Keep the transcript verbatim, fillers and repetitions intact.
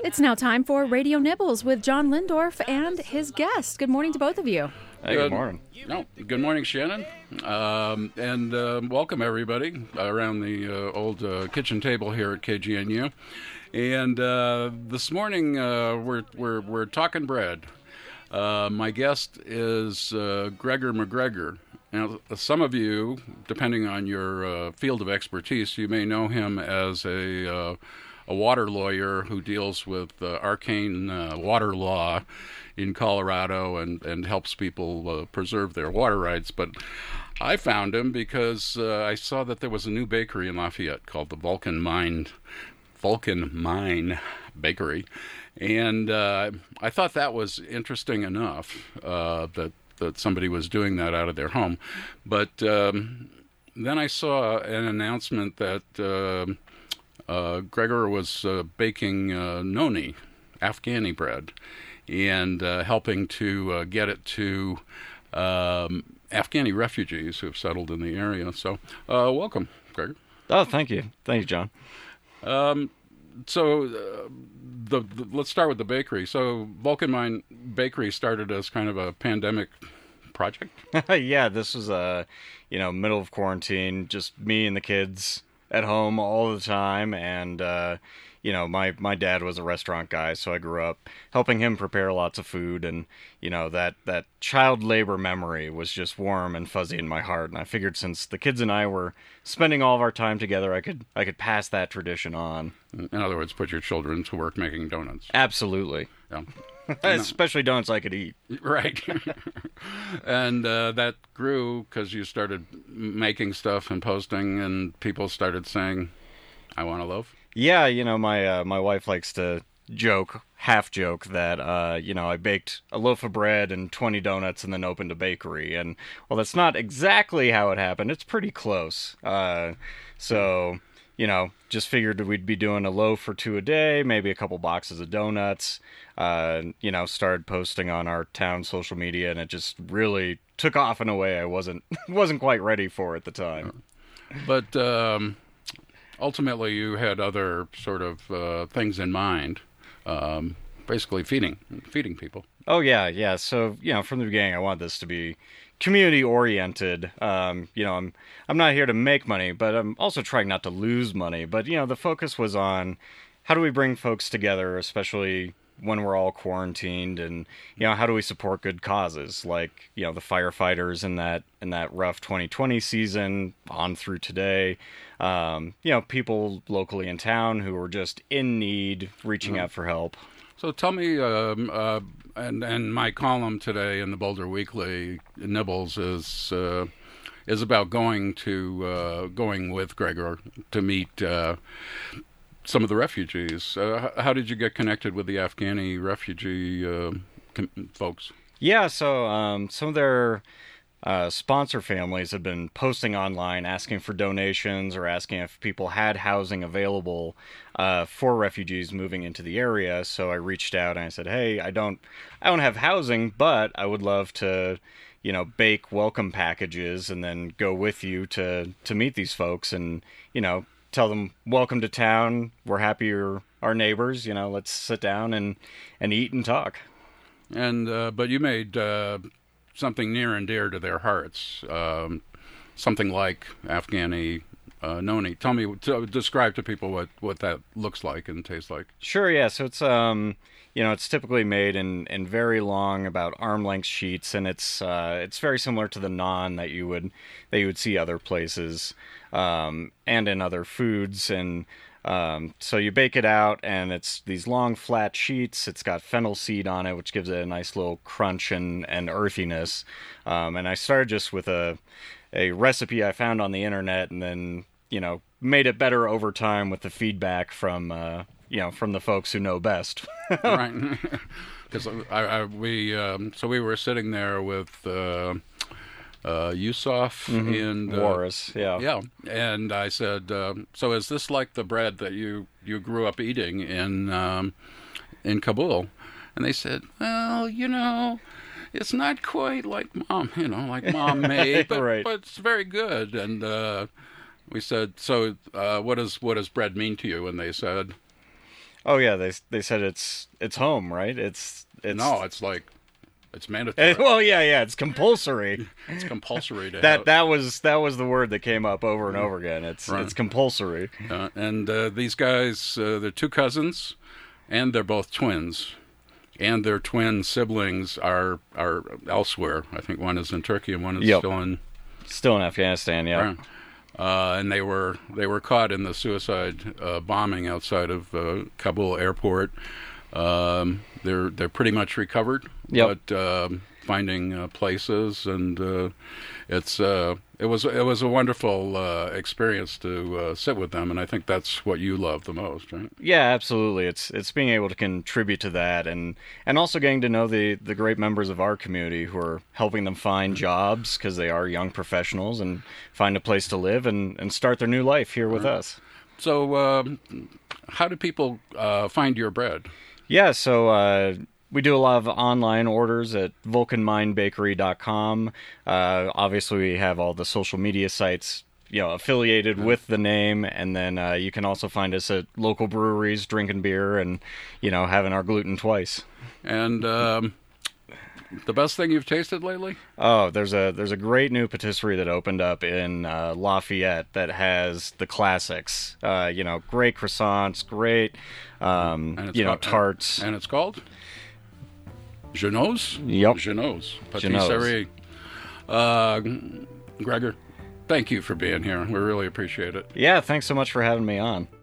It's now time for Radio Nibbles with John Lindorf and his guest. Good morning to both of you. Hey, good morning. No, good morning, Shannon. Um, and uh, welcome, everybody, around the uh, old uh, kitchen table here at K G N U. And uh, this morning, uh, we're, we're, we're talking bread. Uh, my guest is uh, Gregor McGregor. Now, some of you, depending on your uh, field of expertise, you may know him as a uh, a water lawyer who deals with uh, arcane uh, water law in Colorado and, and helps people uh, preserve their water rights. But I found him because uh, I saw that there was a new bakery in Lafayette called the Vulcan Mine, Vulcan Mine Bakery. And uh, I thought that was interesting enough uh, that that somebody was doing that out of their home. But um, then I saw an announcement that uh, uh, Gregor was uh, baking uh, noni, Afghani bread, and uh, helping to uh, get it to um, Afghani refugees who have settled in the area. So uh, welcome, Gregor. Oh, thank you. Thank you, John. Um, so uh, the, the let's start with the bakery. So Vulcan Mine Bakery started as kind of a pandemic project. Yeah, this was a you know middle of quarantine, just me and the kids at home all the time, and uh, you know my my dad was a restaurant guy, so I grew up helping him prepare lots of food, and you know that that child labor memory was just warm and fuzzy in my heart, and I figured since the kids and I were spending all of our time together, I could I could pass that tradition on. In other words, put your children to work making donuts. Absolutely. Yeah. Especially donuts I could eat. Right. And uh, that grew because you started making stuff and posting, and people started saying, I want a loaf. Yeah, you know, my uh, my wife likes to joke, half joke, that, uh, you know, I baked a loaf of bread and twenty donuts and then opened a bakery. And, well, that's not exactly how it happened. It's pretty close. Uh, so... You know, just figured we'd be doing a loaf or two a day, maybe a couple boxes of donuts. Uh, you know, started posting on our town social media, and it just really took off in a way I wasn't wasn't quite ready for at the time. But um, ultimately, you had other sort of uh, things in mind, um, basically feeding feeding people. Oh yeah, yeah. So you know, from the beginning, I wanted this to be community oriented. Um, you know, I'm I'm not here to make money, but I'm also trying not to lose money. But you know, the focus was on how do we bring folks together, especially when we're all quarantined, and you know, how do we support good causes like you know the firefighters in that in that rough twenty twenty season on through today. Um, you know, people locally in town who were just in need, reaching mm-hmm. out for help. So tell me, um, uh, and and my column today in the Boulder Weekly, Nibbles, is uh, is about going to uh, going with Gregor to meet uh, some of the refugees. Uh, how did you get connected with the Afghani refugee uh, com- folks? Yeah, so um, some of their Uh, sponsor families have been posting online asking for donations or asking if people had housing available uh, for refugees moving into the area. So I reached out and I said, hey, I don't I don't have housing, but I would love to, you know, bake welcome packages and then go with you to, to meet these folks and, you know, tell them, welcome to town. We're happy you're our neighbors. You know, let's sit down and, and eat and talk. And uh, but you made uh, something near and dear to their hearts, um, something like Afghani uh, noni. Tell me, to, describe to people what, what that looks like and tastes like. Sure, yeah. So it's um, you know, it's typically made in, in very long, about arm length sheets, and it's uh, it's very similar to the naan that you would that you would see other places, um, and in other foods. And Um, so you bake it out, and it's these long, flat sheets. It's got fennel seed on it, which gives it a nice little crunch and, and earthiness. Um, and I started just with a a recipe I found on the internet, and then, you know, made it better over time with the feedback from, uh, you know, from the folks who know best. Right. Because I, I, we, um, so we were sitting there with uh, uh, Yusuf mm-hmm. and... Uh, Warris, yeah. Yeah, and I said, um, so is this like the bread that you, you grew up eating in um, in Kabul? And they said, well, you know, it's not quite like mom, you know, like mom made, but, right. but it's very good. And uh, we said, so uh, what does what does bread mean to you? And they said... Oh yeah, they they said it's it's home, right? It's it's No, it's like it's mandatory. well, yeah, yeah, it's compulsory. It's compulsory to that have. that was that was the word that came up over and over again. It's Right. it's compulsory. Uh, and uh, these guys, uh, they're two cousins, and they're both twins. And their twin siblings are are elsewhere. I think one is in Turkey and one is Yep. still in. Still in Afghanistan, yeah. Right. Uh, and they were they were caught in the suicide uh, bombing outside of uh, Kabul airport. Um, they're they're pretty much recovered, Yep. but um, finding uh, places, and uh, it's uh, it was it was a wonderful uh, experience to uh, sit with them, and I think that's what you love the most, right? Yeah, absolutely. It's it's being able to contribute to that, and and also getting to know the the great members of our community who are helping them find jobs because they are young professionals and find a place to live and and start their new life here with us. So, um, how do people uh, find your bread? Yeah, so uh, we do a lot of online orders at vulcan mine bakery dot com. Uh, obviously, we have all the social media sites, you know, affiliated with the name, and then uh, you can also find us at local breweries, drinking beer, and you know, having our gluten twice. And um, the best thing you've tasted lately? Oh, there's a there's a great new patisserie that opened up in uh, Lafayette that has the classics. Uh, you know, great croissants, great, um, And it's you know, called- tarts. And it's called Jeannot's? Yep. Jeannot's Jeannot's. Patisserie. Uh, Gregor, thank you for being here. We really appreciate it. Yeah, thanks so much for having me on.